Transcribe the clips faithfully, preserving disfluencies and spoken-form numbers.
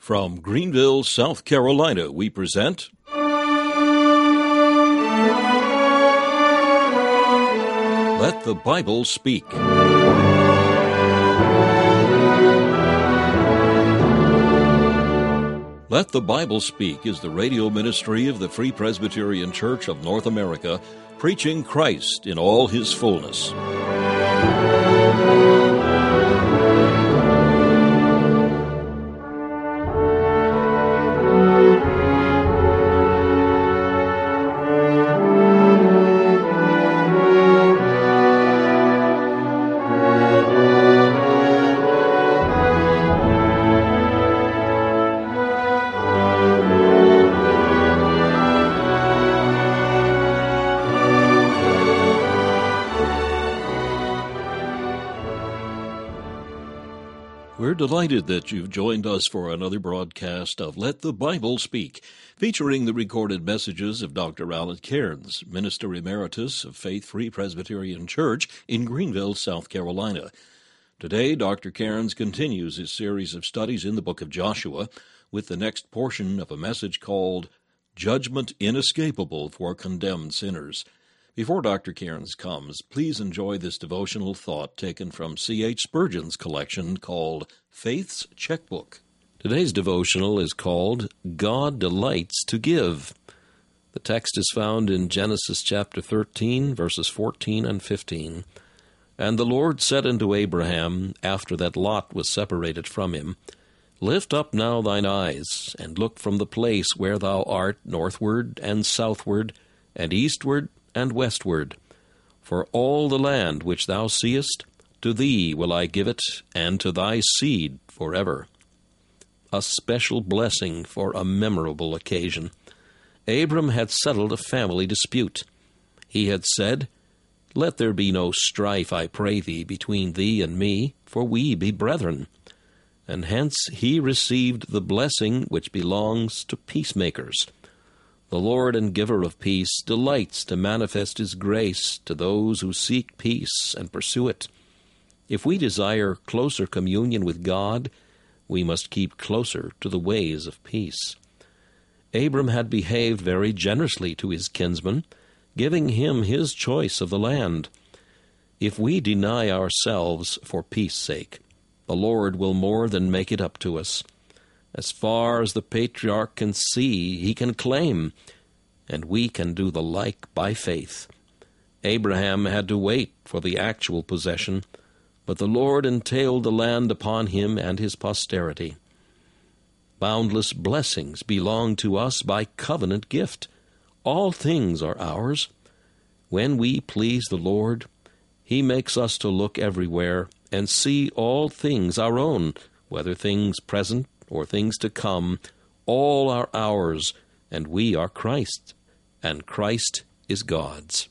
From Greenville, South Carolina, we present Let the Bible Speak. Let the Bible Speak is the radio ministry of the Free Presbyterian Church of North America, preaching Christ in all his fullness. We're delighted that you've joined us for another broadcast of Let the Bible Speak, featuring the recorded messages of Doctor Alan Cairns, Minister Emeritus of Faith Free Presbyterian Church in Greenville, South Carolina. Today, Doctor Cairns continues his series of studies in the book of Joshua with the next portion of a message called Judgment Inescapable for Condemned Sinners. Before Doctor Cairns comes, please enjoy this devotional thought taken from C H Spurgeon's collection called Faith's Checkbook. Today's devotional is called God Delights to Give. The text is found in Genesis chapter thirteen, verses fourteen and fifteen. And the Lord said unto Abraham, after that Lot was separated from him, Lift up now thine eyes, and look from the place where thou art northward and southward, and eastward and westward. For all the land which thou seest, to thee will I give it, and to thy seed forever. A special blessing for a memorable occasion. Abram had settled a family dispute. He had said, Let there be no strife, I pray thee, between thee and me, for we be brethren. And hence he received the blessing which belongs to peacemakers. The Lord and giver of peace delights to manifest his grace to those who seek peace and pursue it. If we desire closer communion with God, we must keep closer to the ways of peace. Abram had behaved very generously to his kinsman, giving him his choice of the land. If we deny ourselves for peace sake, the Lord will more than make it up to us. As far as the patriarch can see, he can claim, and we can do the like by faith. Abraham had to wait for the actual possession, but the Lord entailed the land upon him and his posterity. Boundless blessings belong to us by covenant gift. All things are ours. When we please the Lord, he makes us to look everywhere and see all things our own, whether things present or things to come. All are ours, and we are Christ's, and Christ is God's.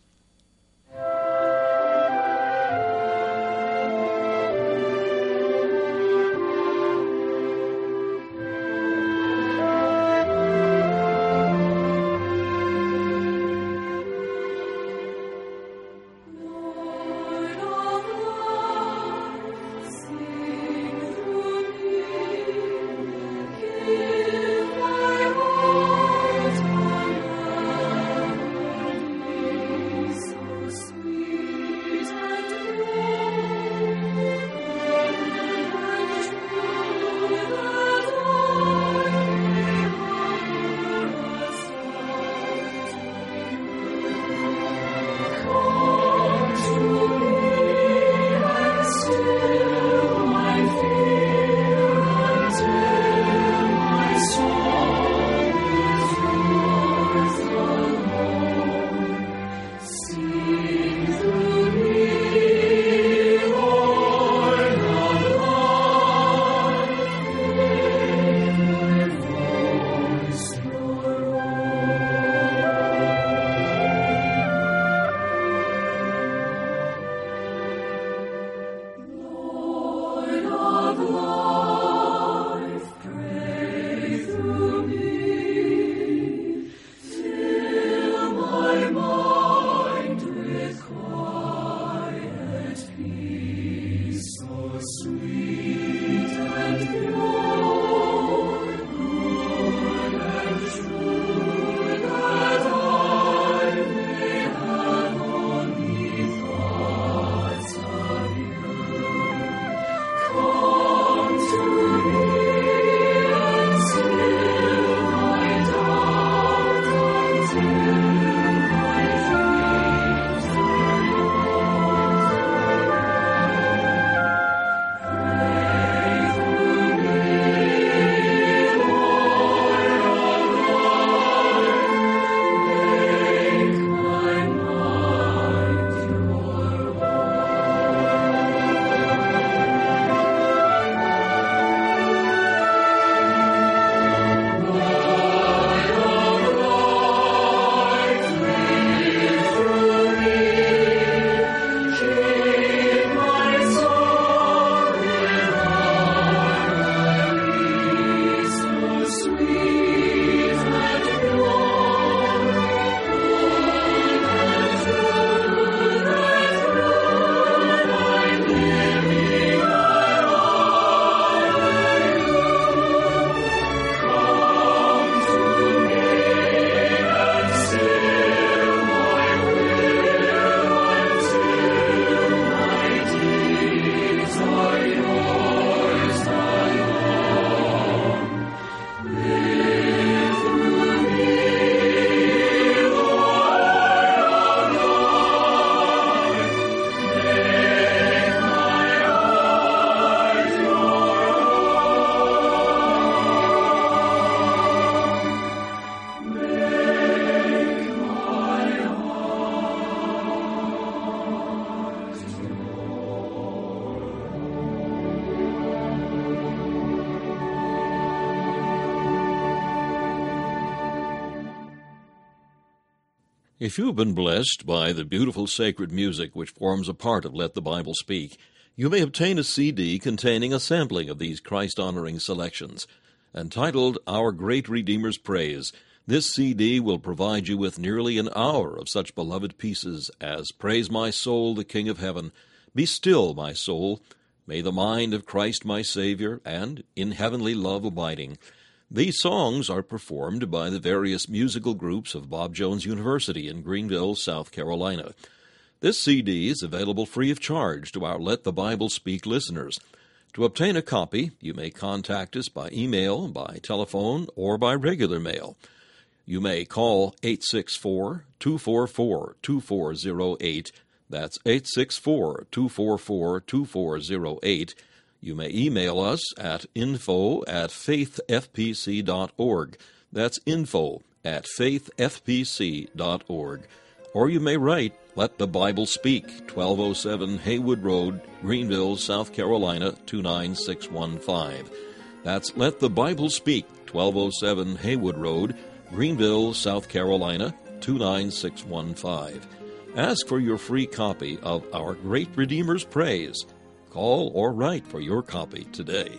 If you have been blessed by the beautiful sacred music which forms a part of Let the Bible Speak, you may obtain a C D containing a sampling of these Christ-honoring selections. Entitled Our Great Redeemer's Praise, this C D will provide you with nearly an hour of such beloved pieces as Praise My Soul, the King of Heaven, Be Still, My Soul, May the Mind of Christ My Savior, and In Heavenly Love Abiding. These songs are performed by the various musical groups of Bob Jones University in Greenville, South Carolina. This C D is available free of charge to our Let the Bible Speak listeners. To obtain a copy, you may contact us by email, by telephone, or by regular mail. You may call eight six four, two four four, two four zero eight. That's eight six four, two four four, two four zero eight. You may email us at info at faith f p c dot org. That's info at faith f p c dot org. Or you may write Let the Bible Speak, twelve oh seven Haywood Road, Greenville, South Carolina, two nine six one five. That's Let the Bible Speak, twelve oh seven Haywood Road, Greenville, South Carolina, two nine six one five. Ask for your free copy of Our Great Redeemer's Praise. Call or write for your copy today.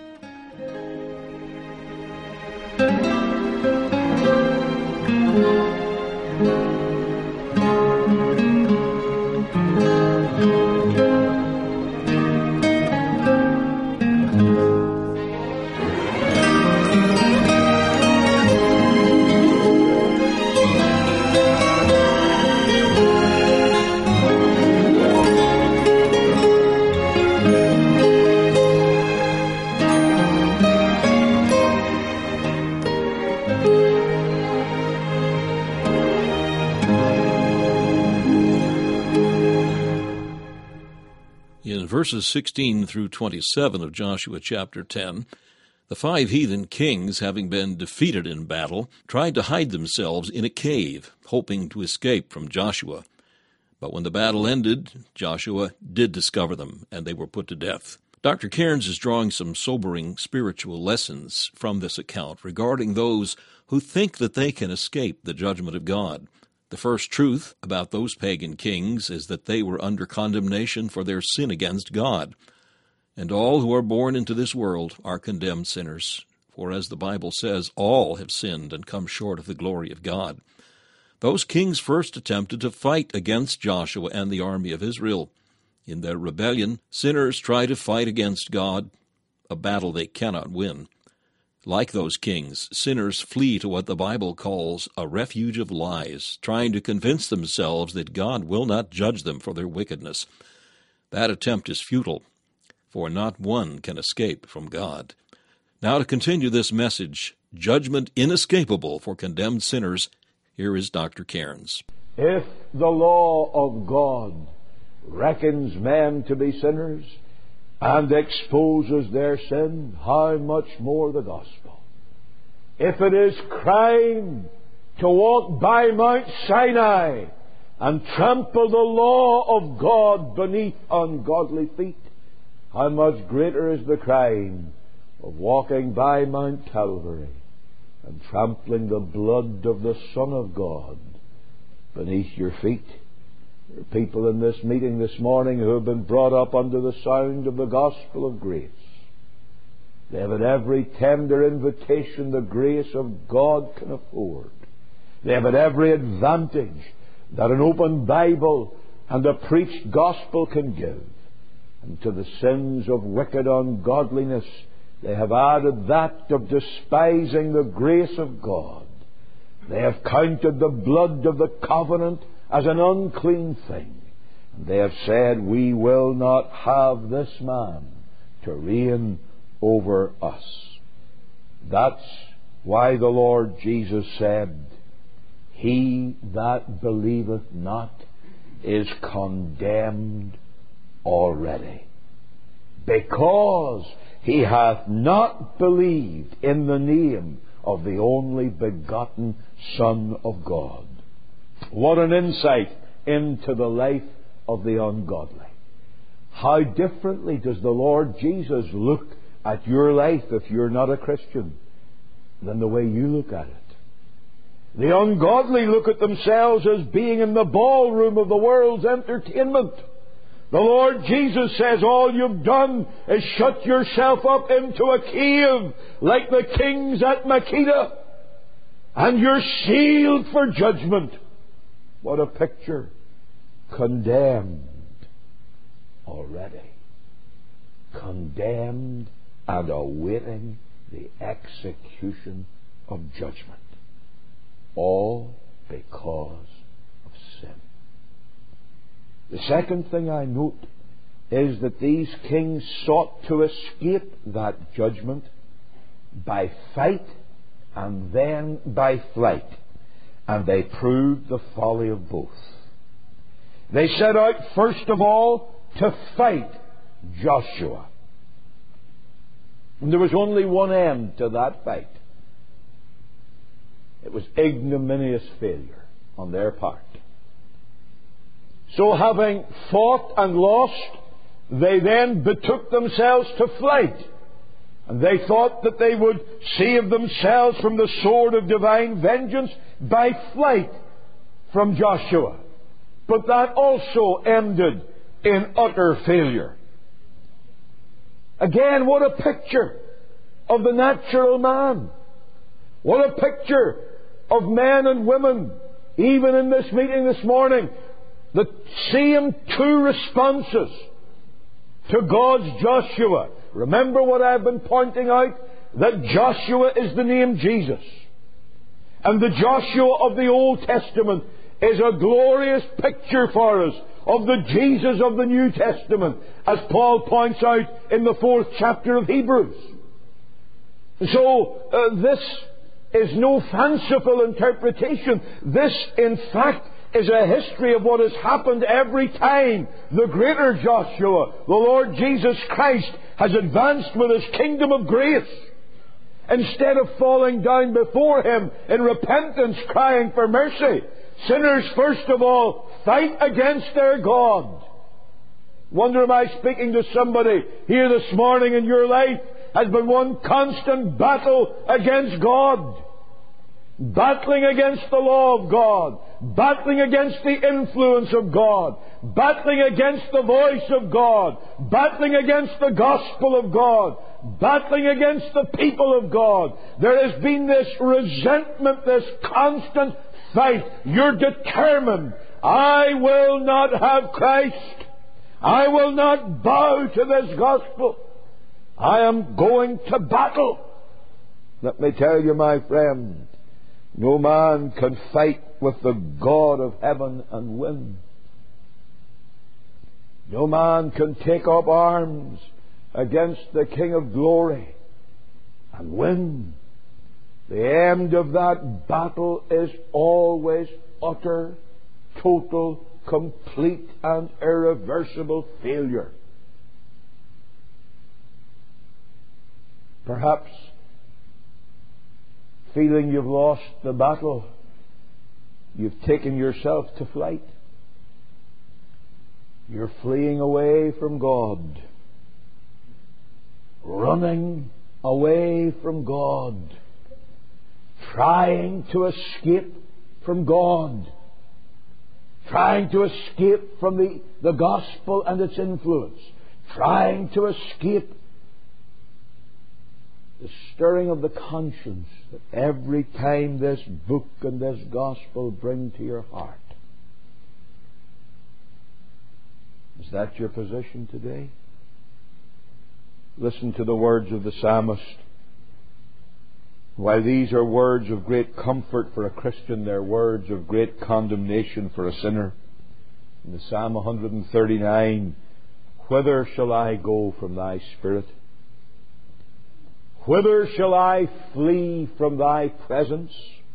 In verses sixteen through twenty-seven of Joshua chapter ten, the five heathen kings, having been defeated in battle, tried to hide themselves in a cave, hoping to escape from Joshua. But when the battle ended, Joshua did discover them, and they were put to death. Doctor Cairns is drawing some sobering spiritual lessons from this account regarding those who think that they can escape the judgment of God. The first truth about those pagan kings is that they were under condemnation for their sin against God. And all who are born into this world are condemned sinners. For as the Bible says, all have sinned and come short of the glory of God. Those kings first attempted to fight against Joshua and the army of Israel. In their rebellion, sinners try to fight against God, a battle they cannot win. Like those kings, sinners flee to what the Bible calls a refuge of lies, trying to convince themselves that God will not judge them for their wickedness. That attempt is futile, for not one can escape from God. Now to continue this message, Judgment Inescapable for Condemned Sinners, here is Doctor Cairns. If the law of God reckons men to be sinners and exposes their sin, how much more the gospel? If it is crime to walk by Mount Sinai and trample the law of God beneath ungodly feet, how much greater is the crime of walking by Mount Calvary and trampling the blood of the Son of God beneath your feet? There are people in this meeting this morning who have been brought up under the sound of the gospel of grace. They have had every tender invitation the grace of God can afford. They have had every advantage that an open Bible and a preached gospel can give. And to the sins of wicked ungodliness, they have added that of despising the grace of God. They have counted the blood of the covenant as an unclean thing. And they have said, we will not have this man to reign over us. That's why the Lord Jesus said, he that believeth not is condemned already, because he hath not believed in the name of the only begotten Son of God. What an insight into the life of the ungodly. How differently does the Lord Jesus look at your life if you're not a Christian than the way you look at it? The ungodly look at themselves as being in the ballroom of the world's entertainment. The Lord Jesus says all you've done is shut yourself up into a cave like the kings at Makeda, and you're sealed for judgment. What a picture. Condemned already. Condemned and awaiting the execution of judgment. All because of sin. The second thing I note is that these kings sought to escape that judgment by fight and then by flight. And they proved the folly of both. They set out, first of all, to fight Joshua. And there was only one end to that fight. It was ignominious failure on their part. So having fought and lost, they then betook themselves to flight. And they thought that they would save themselves from the sword of divine vengeance by flight from Joshua. But that also ended in utter failure. Again, what a picture of the natural man. What a picture of men and women, even in this meeting this morning, the same two responses to God's Joshua. Remember what I've been pointing out? That Joshua is the name Jesus. And the Joshua of the Old Testament is a glorious picture for us of the Jesus of the New Testament, as Paul points out in the fourth chapter of Hebrews. So, uh, this is no fanciful interpretation. This, in fact, is a history of what has happened every time the greater Joshua, the Lord Jesus Christ, has advanced with His kingdom of grace. Instead of falling down before Him in repentance, crying for mercy, sinners first of all fight against their God. Wonder, am I speaking to somebody here this morning in your life has been one constant battle against God? Battling against the law of God, battling against the influence of God, battling against the voice of God, battling against the gospel of God, battling against the people of God. There has been this resentment, this constant fight. You're determined, I will not have Christ. I will not bow to this gospel. I am going to battle. Let me tell you, my friend, no man can fight with the God of heaven and win. No man can take up arms against the King of glory and win. The end of that battle is always utter, total, complete and irreversible failure. Perhaps feeling you've lost the battle, you've taken yourself to flight. You're fleeing away from God, running away from God, trying to escape from God, trying to escape from the, the gospel and its influence, trying to escape the stirring of the conscience that every time this book and this gospel bring to your heart. Is that your position today? Listen to the words of the psalmist. While these are words of great comfort for a Christian, they're words of great condemnation for a sinner. In the Psalm one thirty-nine, whither shall I go from thy spirit? Whither shall I flee from thy presence?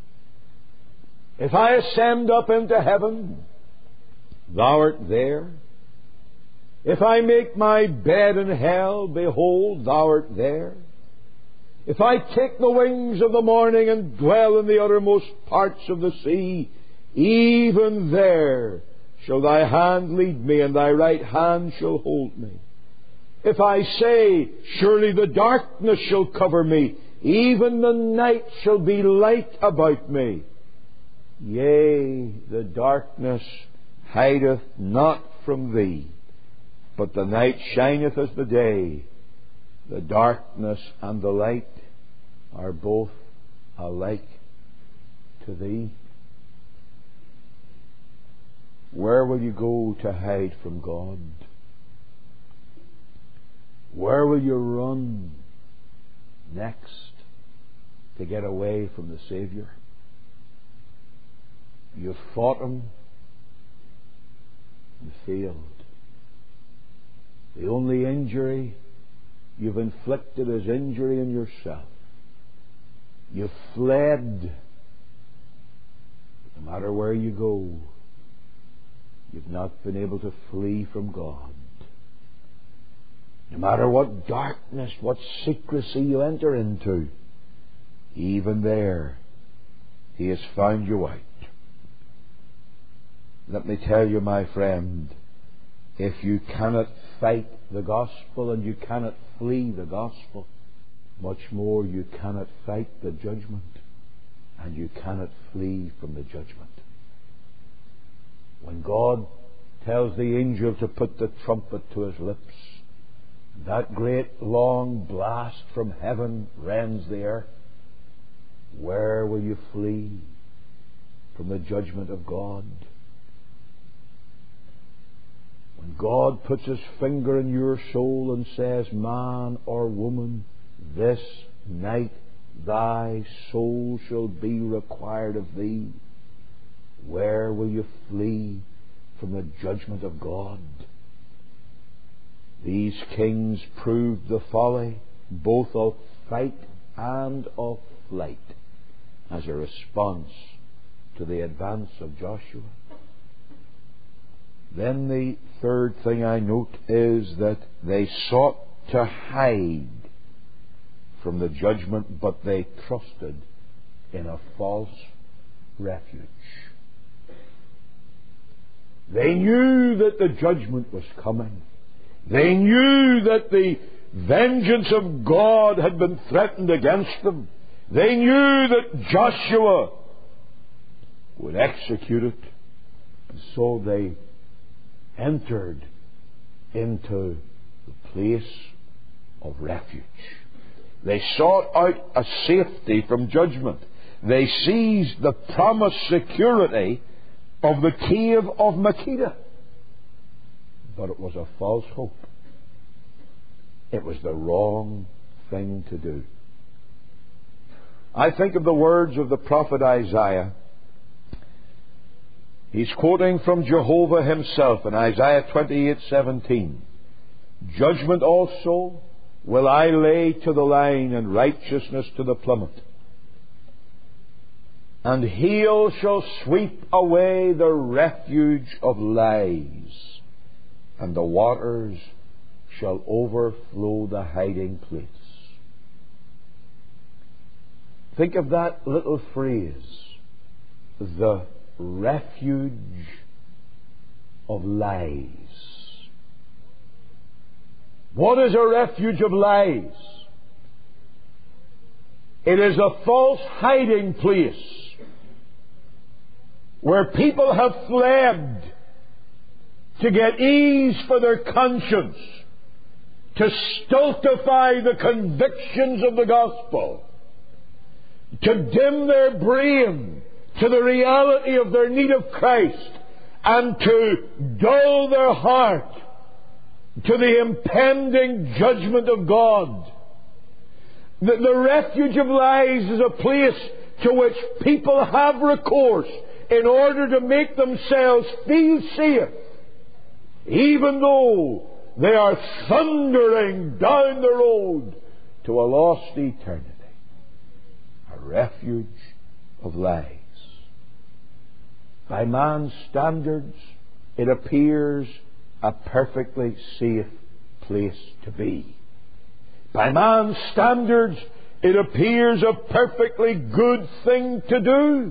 If I ascend up into heaven, thou art there. If I make my bed in hell, behold, thou art there. If I take the wings of the morning and dwell in the uttermost parts of the sea, even there shall thy hand lead me, and thy right hand shall hold me. If I say, surely the darkness shall cover me, even the night shall be light about me. Yea, the darkness hideth not from thee, but the night shineth as the day. The darkness and the light are both alike to thee. Where will you go to hide from God? Where will you run next to get away from the Savior? You've fought Him and failed. The only injury you've inflicted is injury in yourself. You've fled. No matter where you go, you've not been able to flee from God. No matter what darkness, what secrecy you enter into, even there, He has found you out. Let me tell you, my friend, if you cannot fight the gospel and you cannot flee the gospel, much more you cannot fight the judgment and you cannot flee from the judgment. When God tells the angel to put the trumpet to his lips, that great long blast from heaven rends the earth, where will you flee from the judgment of God? When God puts His finger in your soul and says, man or woman, this night thy soul shall be required of thee, where will you flee from the judgment of God? These kings proved the folly both of fight and of flight as a response to the advance of Joshua. Then the third thing I note is that they sought to hide from the judgment, but they trusted in a false refuge. They knew that the judgment was coming. They knew that the vengeance of God had been threatened against them. They knew that Joshua would execute it. And so they entered into the place of refuge. They sought out a safety from judgment. They seized the promised security of the cave of Makkedah. But it was a false hope. It was the wrong thing to do. I think of the words of the prophet Isaiah. He's quoting from Jehovah Himself in Isaiah twenty-eight seventeen. Judgment also will I lay to the line, and righteousness to the plummet. And heel shall sweep away the refuge of lies, and the waters shall overflow the hiding place. Think of that little phrase, the refuge of lies. What is a refuge of lies? It is a false hiding place where people have fled to get ease for their conscience, to stultify the convictions of the gospel, to dim their brain to the reality of their need of Christ, and to dull their heart to the impending judgment of God. The, the refuge of lies is a place to which people have recourse in order to make themselves feel safe, even though they are thundering down the road to a lost eternity. A refuge of lies. By man's standards, it appears a perfectly safe place to be. By man's standards, it appears a perfectly good thing to do.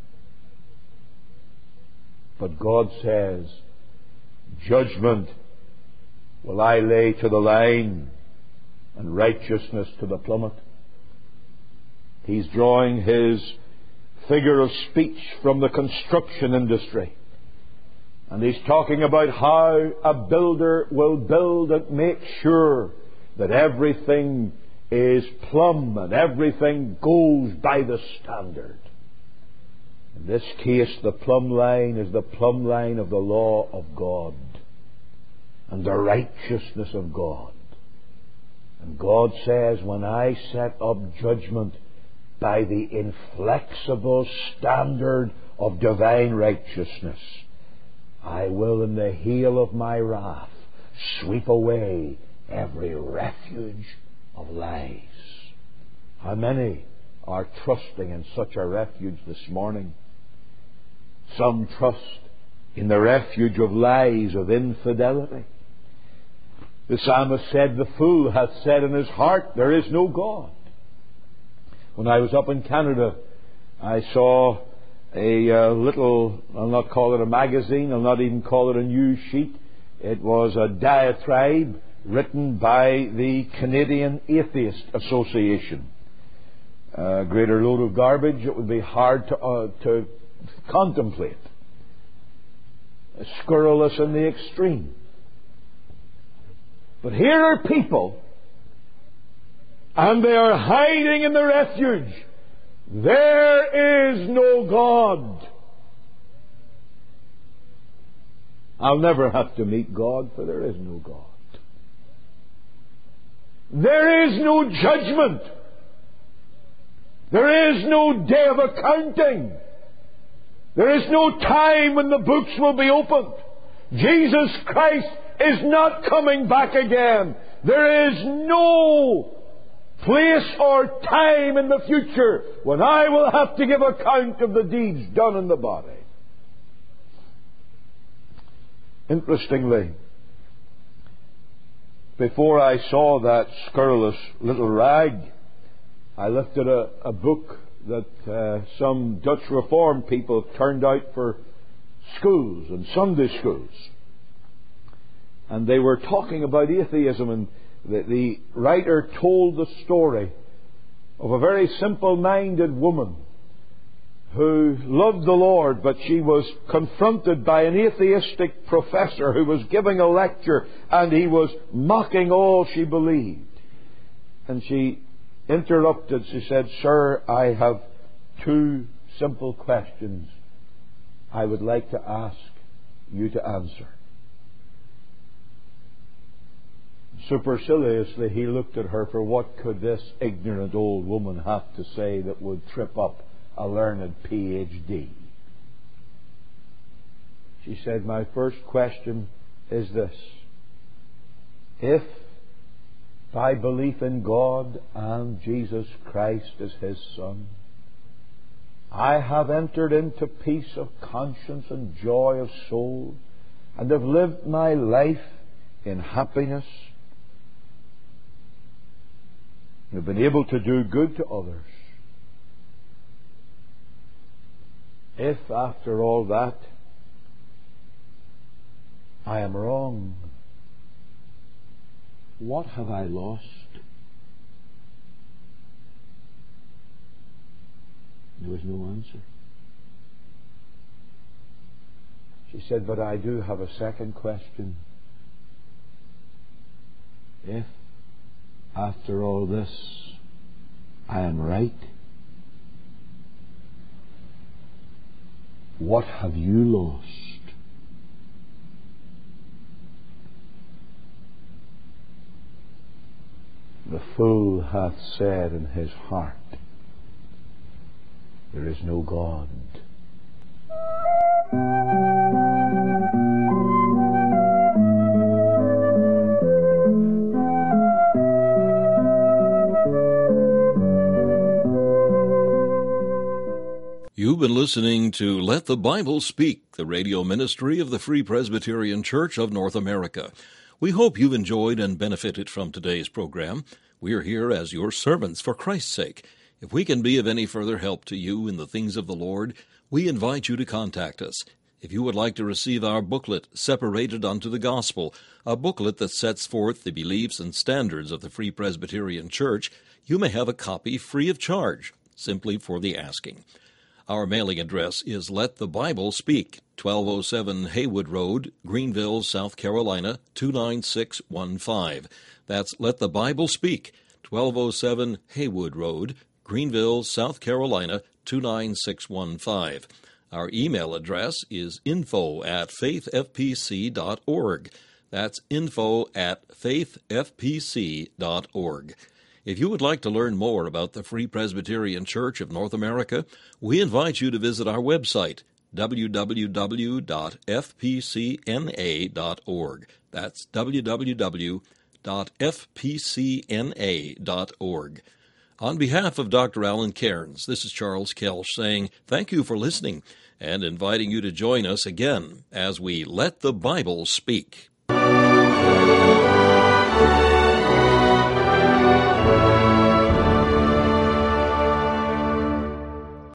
But God says, judgment will I lay to the line, and righteousness to the plummet. He's drawing His figure of speech from the construction industry. And he's talking about how a builder will build and make sure that everything is plumb and everything goes by the standard. In this case, the plumb line is the plumb line of the law of God and the righteousness of God. And God says, when I set up judgment by the inflexible standard of divine righteousness, I will in the hail of my wrath sweep away every refuge of lies. How many are trusting in such a refuge this morning? Some trust in the refuge of lies, of infidelity. The psalmist said, the fool hath said in his heart, there is no God. When I was up in Canada, I saw a uh, little, I'll not call it a magazine, I'll not even call it a news sheet. It was a diatribe written by the Canadian Atheist Association. A greater load of garbage, it would be hard to, uh, to contemplate. Scurrilous in the extreme. But here are people, and they are hiding in the refuge. There is no God. I'll never have to meet God, for there is no God. There is no judgment. There is no day of accounting. There is no time when the books will be opened. Jesus Christ is not coming back again. There is no place or time in the future when I will have to give account of the deeds done in the body. Interestingly, before I saw that scurrilous little rag, I lifted a, a book that uh, some Dutch Reformed people turned out for schools and Sunday schools. And they were talking about atheism, and the, the writer told the story of a very simple-minded woman who loved the Lord, but she was confronted by an atheistic professor who was giving a lecture, and he was mocking all she believed. And she interrupted. She said, "Sir, I have two simple questions I would like to ask you to answer." Superciliously, he looked at her, for what could this ignorant old woman have to say that would trip up a learned P H D? She said, "My first question is this. If by belief in God and Jesus Christ as His Son, I have entered into peace of conscience and joy of soul, and have lived my life in happiness, and have been able to do good to others, if after all that I am wrong, what have I lost?" There was no answer. She said, "But I do have a second question. If, after all this, I am right, what have you lost?" The fool hath said in his heart, there is no God. You've been listening to Let the Bible Speak, the radio ministry of the Free Presbyterian Church of North America. We hope you've enjoyed and benefited from today's program. We are here as your servants for Christ's sake. If we can be of any further help to you in the things of the Lord, we invite you to contact us. If you would like to receive our booklet, Separated unto the Gospel, a booklet that sets forth the beliefs and standards of the Free Presbyterian Church, you may have a copy free of charge, simply for the asking. Our mailing address is Let the Bible Speak, twelve oh seven Haywood Road, Greenville, South Carolina, two nine six one five. That's Let the Bible Speak, twelve oh seven Haywood Road, Greenville, South Carolina, two nine six one five. Our email address is info at faith f p c dot org. That's info at faith f p c dot org. If you would like to learn more about the Free Presbyterian Church of North America, we invite you to visit our website, w w w dot f p c n a dot org. That's w w w dot f p c n a dot org. On behalf of Doctor Alan Cairns, this is Charles Kelsch saying thank you for listening and inviting you to join us again as we Let the Bible Speak.